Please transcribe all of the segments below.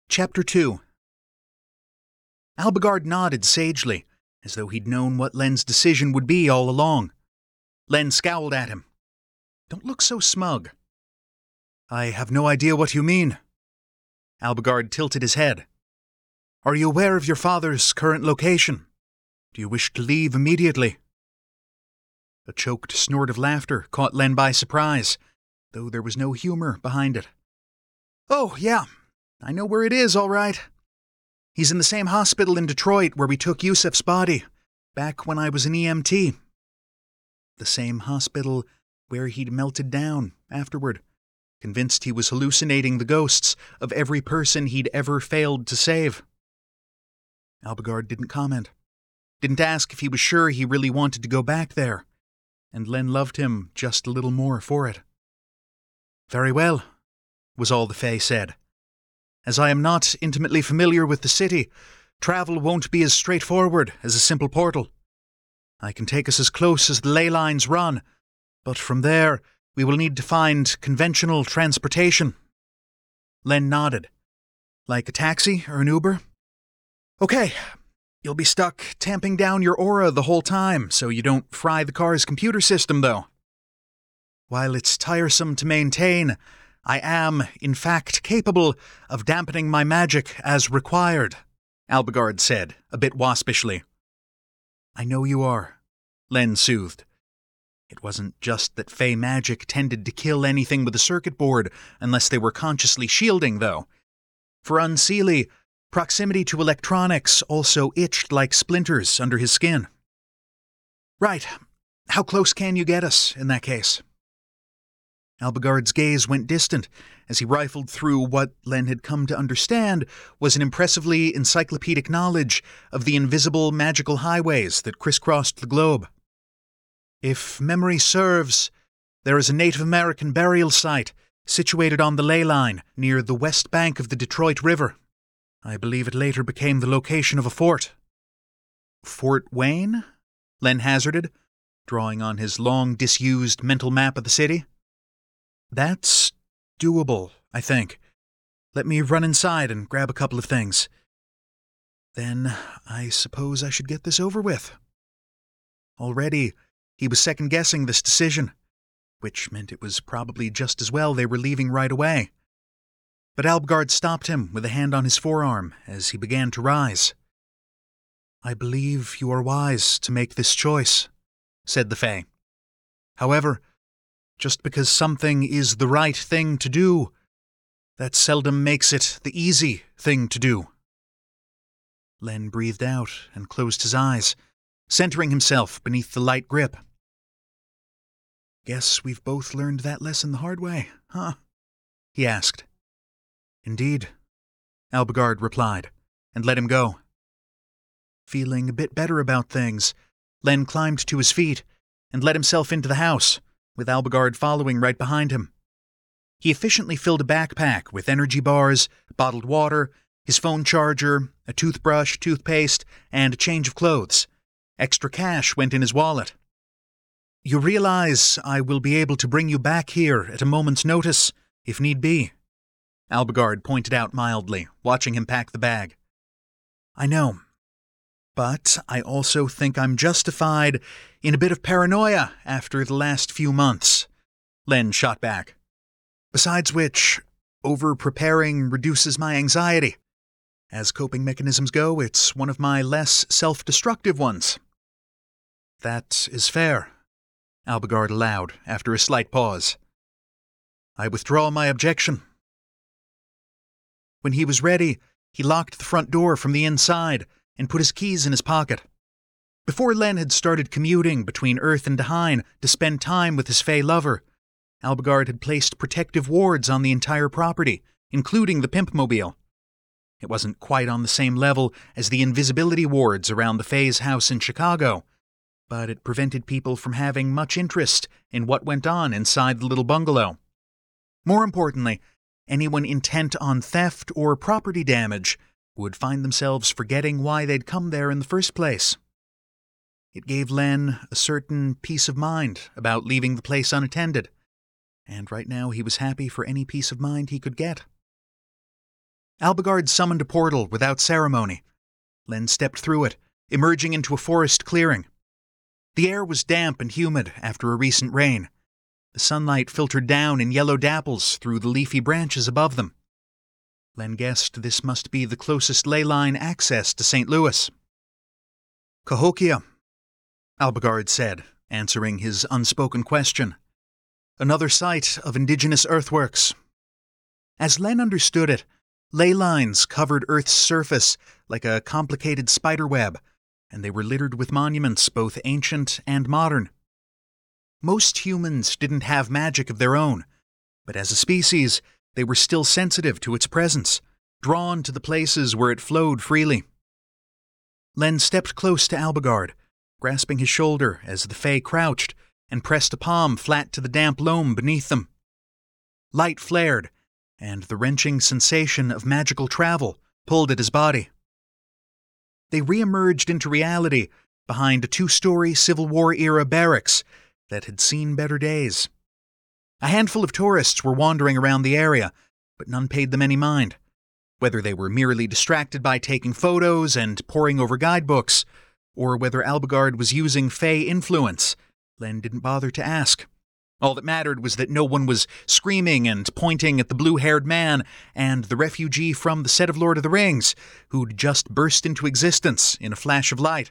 Chapter 2. Albigard nodded sagely, as though he'd known what Len's decision would be all along. Len scowled at him. "Don't look so smug." "I have no idea what you mean." Albigard tilted his head. "Are you aware of your father's current location? Do you wish to leave immediately?" A choked snort of laughter caught Len by surprise, though there was no humor behind it. "Oh, yeah. I know where it is, all right. He's in the same hospital in Detroit where we took Yusef's body, back when I was an EMT. The same hospital where he'd melted down afterward, convinced he was hallucinating the ghosts of every person he'd ever failed to save." Albigard didn't comment, didn't ask if he was sure he really wanted to go back there, and Len loved him just a little more for it. "Very well," was all the Fae said. "As I am not intimately familiar with the city, travel won't be as straightforward as a simple portal. I can take us as close as the ley lines run, but from there we will need to find conventional transportation." Len nodded. "Like a taxi or an Uber?" "Okay. You'll be stuck tamping down your aura the whole time so you don't fry the car's computer system, though. While it's tiresome to maintain, I am, in fact, capable of dampening my magic as required," Albigard said, a bit waspishly. "I know you are," Len soothed. It wasn't just that Fey magic tended to kill anything with a circuit board unless they were consciously shielding, though. For Unseelie, proximity to electronics also itched like splinters under his skin. "Right. How close can you get us, in that case?" Albigard's gaze went distant as he rifled through what Len had come to understand was an impressively encyclopedic knowledge of the invisible magical highways that crisscrossed the globe. "If memory serves, there is a Native American burial site situated on the ley line near the west bank of the Detroit River. I believe it later became the location of a fort." "Fort Wayne?" Len hazarded, drawing on his long disused mental map of the city. "That's doable, I think. Let me run inside and grab a couple of things. Then I suppose I should get this over with." Already, he was second-guessing this decision, which meant it was probably just as well they were leaving right away. But Albigard stopped him with a hand on his forearm as he began to rise. "I believe you are wise to make this choice," said the Fae. "However, just because something is the right thing to do, that seldom makes it the easy thing to do." Len breathed out and closed his eyes, centering himself beneath the light grip. "Guess we've both learned that lesson the hard way, huh?" he asked. "Indeed," Albigard replied, and let him go. Feeling a bit better about things, Len climbed to his feet and let himself into the house, with Albigard following right behind him. He efficiently filled a backpack with energy bars, bottled water, his phone charger, a toothbrush, toothpaste, and a change of clothes. Extra cash went in his wallet. "You realize I will be able to bring you back here at a moment's notice, if need be," Albigard pointed out mildly, watching him pack the bag. "I know. But I also think I'm justified in a bit of paranoia after the last few months," Len shot back. "Besides which, over-preparing reduces my anxiety. As coping mechanisms go, it's one of my less self-destructive ones." "That is fair," Albigard allowed after a slight pause. "I withdraw my objection." When he was ready, he locked the front door from the inside and put his keys in his pocket. Before Len had started commuting between Earth and Dahine to spend time with his Fey lover, Albigard had placed protective wards on the entire property, including the Pimpmobile. It wasn't quite on the same level as the invisibility wards around the Fae's house in Chicago, but it prevented people from having much interest in what went on inside the little bungalow. More importantly, anyone intent on theft or property damage would find themselves forgetting why they'd come there in the first place. It gave Len a certain peace of mind about leaving the place unattended, and right now he was happy for any peace of mind he could get. Albigard summoned a portal without ceremony. Len stepped through it, emerging into a forest clearing. The air was damp and humid after a recent rain. The sunlight filtered down in yellow dapples through the leafy branches above them. Len guessed this must be the closest ley line access to St. Louis. Cahokia, Albigard said, answering his unspoken question. Another site of indigenous earthworks. As Len understood it, ley lines covered Earth's surface like a complicated spiderweb, and they were littered with monuments both ancient and modern. Most humans didn't have magic of their own, but as a species, they were still sensitive to its presence, drawn to the places where it flowed freely. Len stepped close to Albigard, grasping his shoulder as the Fae crouched and pressed a palm flat to the damp loam beneath them. Light flared, and the wrenching sensation of magical travel pulled at his body. They re-emerged into reality behind a 2-story Civil War-era barracks that had seen better days. A handful of tourists were wandering around the area, but none paid them any mind. Whether they were merely distracted by taking photos and poring over guidebooks, or whether Albigard was using Fae influence, Len didn't bother to ask. All that mattered was that no one was screaming and pointing at the blue-haired man and the refugee from the set of Lord of the Rings, who'd just burst into existence in a flash of light.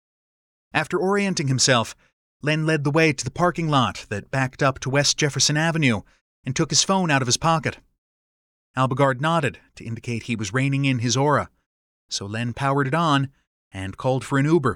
After orienting himself, Len led the way to the parking lot that backed up to West Jefferson Avenue and took his phone out of his pocket. Albigard nodded to indicate he was reining in his aura, so Len powered it on and called for an Uber.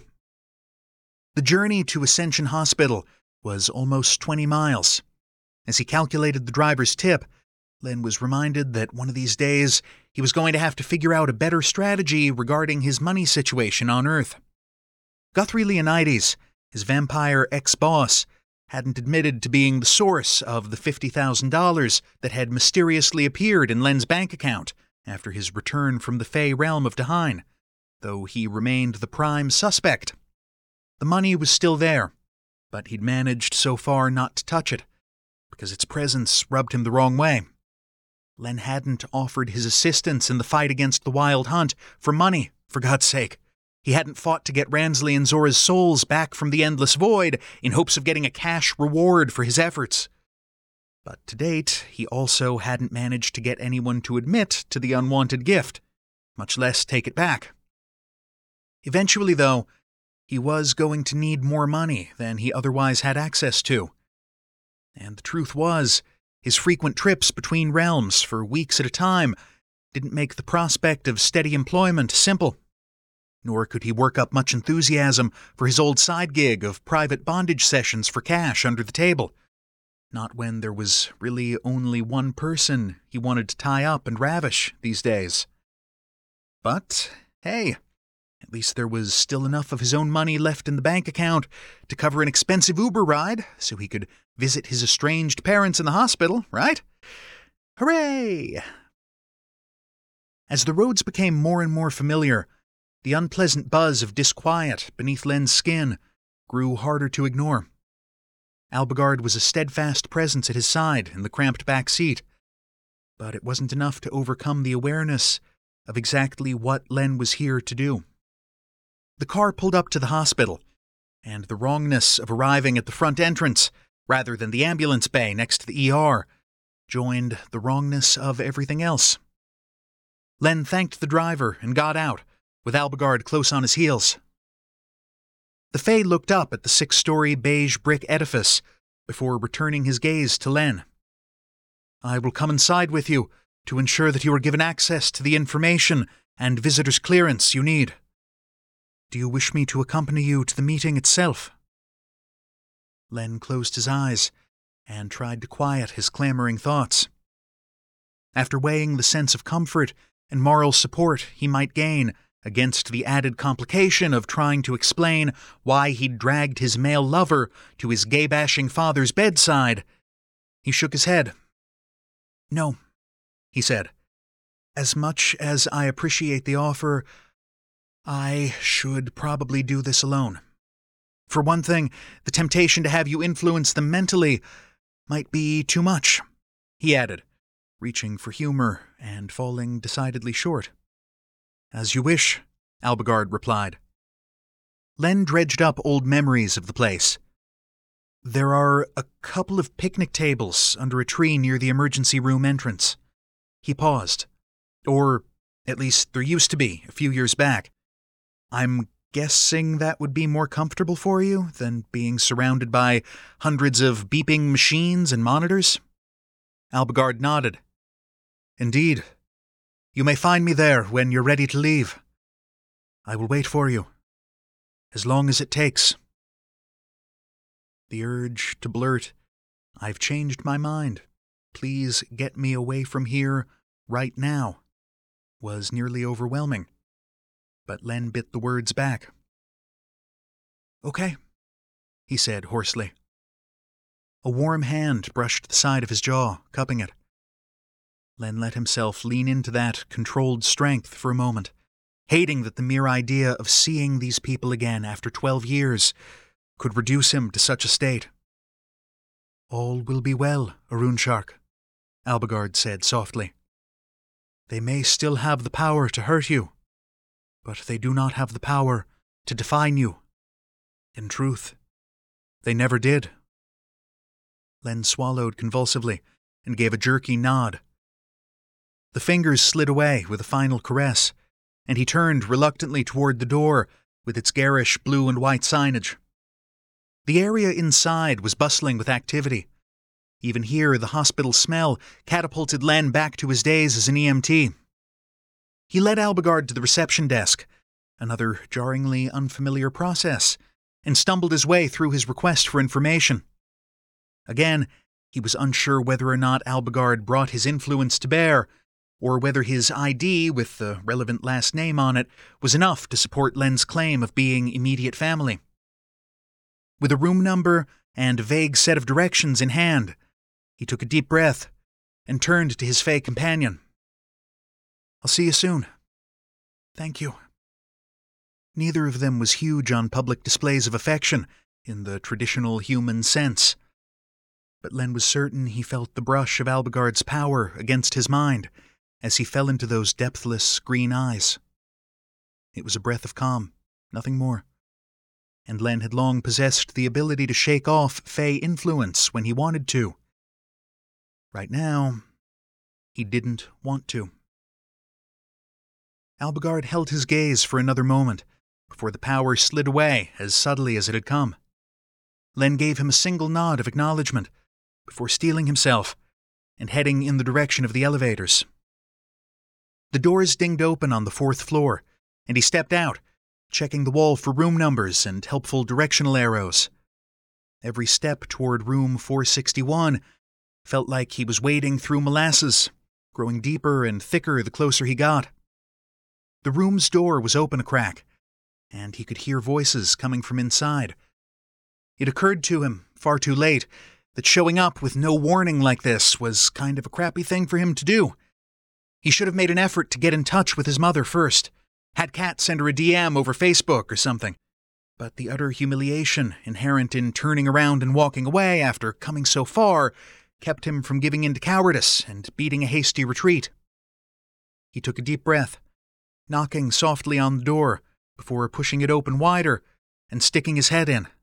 The journey to Ascension Hospital was almost 20 miles. As he calculated the driver's tip, Len was reminded that one of these days he was going to have to figure out a better strategy regarding his money situation on Earth. Guthrie Leonidas, his vampire ex-boss, hadn't admitted to being the source of the $50,000 that had mysteriously appeared in Len's bank account after his return from the Fey realm of Daheim, though he remained the prime suspect. The money was still there, but he'd managed so far not to touch it, because its presence rubbed him the wrong way. Len hadn't offered his assistance in the fight against the Wild Hunt for money, for God's sake. He hadn't fought to get Ransley and Zora's souls back from the Endless Void in hopes of getting a cash reward for his efforts. But to date, he also hadn't managed to get anyone to admit to the unwanted gift, much less take it back. Eventually, though, he was going to need more money than he otherwise had access to. And the truth was, his frequent trips between realms for weeks at a time didn't make the prospect of steady employment simple. Nor could he work up much enthusiasm for his old side gig of private bondage sessions for cash under the table. Not when there was really only one person he wanted to tie up and ravish these days. But, hey, at least there was still enough of his own money left in the bank account to cover an expensive Uber ride so he could visit his estranged parents in the hospital, right? Hooray! As the roads became more and more familiar, the unpleasant buzz of disquiet beneath Len's skin grew harder to ignore. Albigard was a steadfast presence at his side in the cramped back seat, but it wasn't enough to overcome the awareness of exactly what Len was here to do. The car pulled up to the hospital, and the wrongness of arriving at the front entrance rather than the ambulance bay next to the ER joined the wrongness of everything else. Len thanked the driver and got out, with Albigard close on his heels. The Fae looked up at the 6-story beige brick edifice before returning his gaze to Len. I will come inside with you to ensure that you are given access to the information and visitor's clearance you need. Do you wish me to accompany you to the meeting itself? Len closed his eyes and tried to quiet his clamoring thoughts. After weighing the sense of comfort and moral support he might gain against the added complication of trying to explain why he'd dragged his male lover to his gay-bashing father's bedside, he shook his head. No, he said. As much as I appreciate the offer, I should probably do this alone. For one thing, the temptation to have you influence them mentally might be too much, he added, reaching for humor and falling decidedly short. "As you wish," Albigard replied. Len dredged up old memories of the place. "There are a couple of picnic tables under a tree near the emergency room entrance." He paused. "Or, at least there used to be, a few years back. I'm guessing that would be more comfortable for you than being surrounded by hundreds of beeping machines and monitors?" Albigard nodded. "Indeed. You may find me there when you're ready to leave. I will wait for you. As long as it takes." The urge to blurt, "I've changed my mind. Please get me away from here right now," was nearly overwhelming. But Len bit the words back. "Okay," he said hoarsely. A warm hand brushed the side of his jaw, cupping it. Len let himself lean into that controlled strength for a moment, hating that the mere idea of seeing these people again after 12 years could reduce him to such a state. "All will be well, Arun Shark," Albigard said softly. "They may still have the power to hurt you, but they do not have the power to define you. In truth, they never did." Len swallowed convulsively and gave a jerky nod. The fingers slid away with a final caress, and he turned reluctantly toward the door with its garish blue and white signage. The area inside was bustling with activity. Even here, the hospital smell catapulted Len back to his days as an EMT. He led Albigard to the reception desk, another jarringly unfamiliar process, and stumbled his way through his request for information. Again, he was unsure whether or not Albigard brought his influence to bear, or whether his ID with the relevant last name on it was enough to support Len's claim of being immediate family. With a room number and a vague set of directions in hand, he took a deep breath and turned to his Fae companion. "I'll see you soon. Thank you." Neither of them was huge on public displays of affection in the traditional human sense, but Len was certain he felt the brush of Albigard's power against his mind as he fell into those depthless green eyes. It was a breath of calm, nothing more, and Len had long possessed the ability to shake off Fae influence when he wanted to. Right now, he didn't want to. Albigard held his gaze for another moment before the power slid away as subtly as it had come. Len gave him a single nod of acknowledgement before steeling himself and heading in the direction of the elevators. The doors dinged open on the 4th floor, and he stepped out, checking the wall for room numbers and helpful directional arrows. Every step toward room 461 felt like he was wading through molasses, growing deeper and thicker the closer he got. The room's door was open a crack, and he could hear voices coming from inside. It occurred to him, far too late, that showing up with no warning like this was kind of a crappy thing for him to do. He should have made an effort to get in touch with his mother first, had Kat send her a DM over Facebook or something. But the utter humiliation inherent in turning around and walking away after coming so far kept him from giving in to cowardice and beating a hasty retreat. He took a deep breath, knocking softly on the door before pushing it open wider and sticking his head in.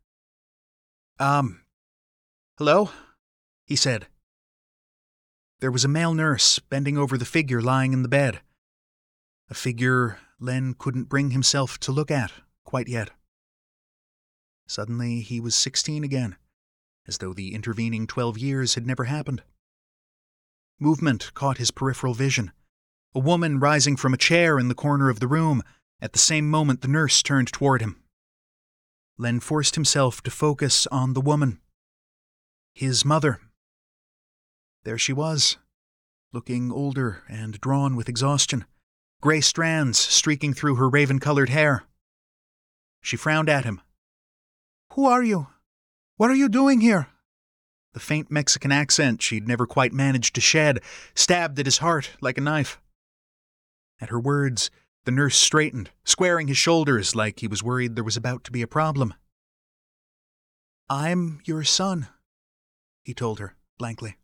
Hello?" he said. There was a male nurse bending over the figure lying in the bed. A figure Len couldn't bring himself to look at quite yet. Suddenly he was 16 again, as though the intervening 12 years had never happened. Movement caught his peripheral vision, a woman rising from a chair in the corner of the room at the same moment the nurse turned toward him. Len forced himself to focus on the woman. His mother. There she was, looking older and drawn with exhaustion, gray strands streaking through her raven-colored hair. She frowned at him. "Who are you? What are you doing here?" The faint Mexican accent she'd never quite managed to shed stabbed at his heart like a knife. At her words, the nurse straightened, squaring his shoulders like he was worried there was about to be a problem. "I'm your son," he told her blankly.